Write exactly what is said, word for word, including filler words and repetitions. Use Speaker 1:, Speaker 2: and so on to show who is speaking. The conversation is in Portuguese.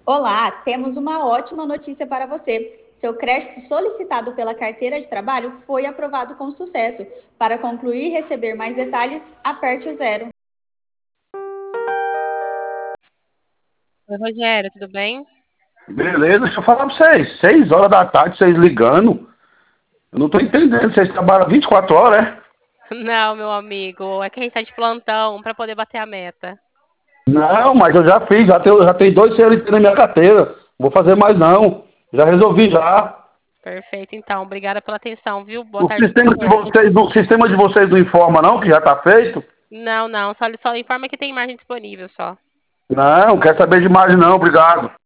Speaker 1: Olá, temos uma ótima notícia para você. Seu crédito solicitado pela carteira de trabalho foi aprovado com sucesso. Para concluir e receber mais detalhes, aperte o zero.
Speaker 2: Oi, Rogério, tudo bem?
Speaker 3: Beleza, deixa eu falar pra vocês. Seis horas da tarde, vocês ligando. Eu não tô entendendo. Vocês trabalham vinte e quatro horas, é?
Speaker 2: Não, meu amigo, é que a gente tá de plantão para poder bater a meta.
Speaker 3: Não, mas eu já fiz. Já tenho, já tenho dois C L T na minha carteira. Vou fazer mais não. Já resolvi já.
Speaker 2: Perfeito, então. Obrigada pela atenção, viu? Boa
Speaker 3: O
Speaker 2: tarde para
Speaker 3: sistema de
Speaker 2: você.
Speaker 3: vocês, o sistema de vocês não informa não que já tá feito?
Speaker 2: Não, não, só, só informa que tem margem disponível só.
Speaker 3: Não, quer saber de mais não, obrigado.